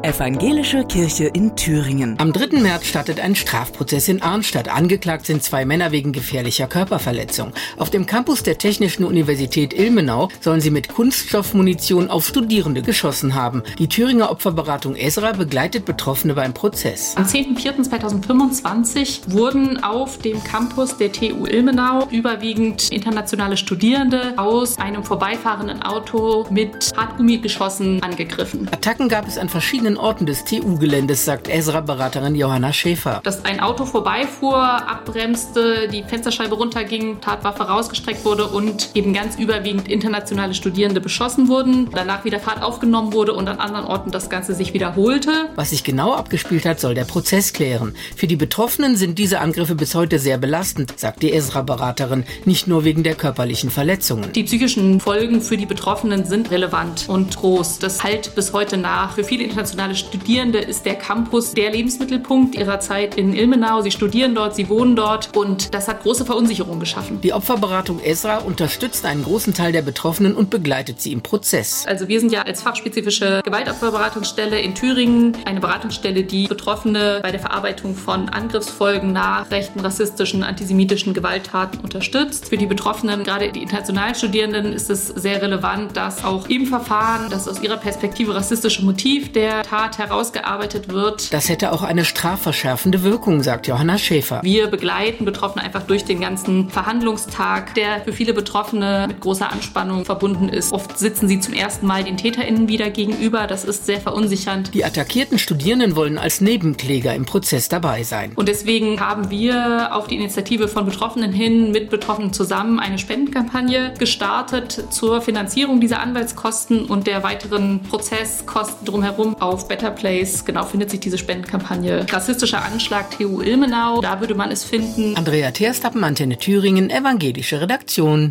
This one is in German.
Evangelische Kirche in Thüringen. Am 3. März startet ein Strafprozess in Arnstadt. Angeklagt sind 2 Männer wegen gefährlicher Körperverletzung. Auf dem Campus der Technischen Universität Ilmenau sollen sie mit Kunststoffmunition auf Studierende geschossen haben. Die Thüringer Opferberatung Ezra begleitet Betroffene beim Prozess. Am 10.04.2025 wurden auf dem Campus der TU Ilmenau überwiegend internationale Studierende aus einem vorbeifahrenden Auto mit Hartgummigeschossen angegriffen. Attacken gab es an verschiedenen Orten des TU-Geländes, sagt Ezra-Beraterin Johanna Schäfer. Dass ein Auto vorbeifuhr, abbremste, die Fensterscheibe runterging, Tatwaffe rausgestreckt wurde und eben ganz überwiegend internationale Studierende beschossen wurden. Danach wieder Fahrt aufgenommen wurde und an anderen Orten das Ganze sich wiederholte. Was sich genau abgespielt hat, soll der Prozess klären. Für die Betroffenen sind diese Angriffe bis heute sehr belastend, sagt die Ezra-Beraterin, nicht nur wegen der körperlichen Verletzungen. Die psychischen Folgen für die Betroffenen sind relevant und groß. Das halt bis heute nach. Für viele internationale Studierende ist der Campus der Lebensmittelpunkt ihrer Zeit in Ilmenau. Sie studieren dort, sie wohnen dort und das hat große Verunsicherung geschaffen. Die Opferberatung Ezra unterstützt einen großen Teil der Betroffenen und begleitet sie im Prozess. Also wir sind ja als fachspezifische Gewaltopferberatungsstelle in Thüringen eine Beratungsstelle, die Betroffene bei der Verarbeitung von Angriffsfolgen nach rechten, rassistischen, antisemitischen Gewalttaten unterstützt. Für die Betroffenen, gerade die internationalen Studierenden, ist es sehr relevant, dass auch im Verfahren das aus ihrer Perspektive rassistische Motiv der Tat herausgearbeitet wird. Das hätte auch eine strafverschärfende Wirkung, sagt Johanna Schäfer. Wir begleiten Betroffene einfach durch den ganzen Verhandlungstag, der für viele Betroffene mit großer Anspannung verbunden ist. Oft sitzen sie zum ersten Mal den TäterInnen wieder gegenüber. Das ist sehr verunsichernd. Die attackierten Studierenden wollen als Nebenkläger im Prozess dabei sein. Und deswegen haben wir auf die Initiative von Betroffenen hin mit Betroffenen zusammen eine Spendenkampagne gestartet zur Finanzierung dieser Anwaltskosten und der weiteren Prozesskosten drumherum. Auf Better Place findet sich diese Spendenkampagne. Rassistischer Anschlag TU Ilmenau, da würde man es finden. Andrea Terstappen, Antenne Thüringen, evangelische Redaktion.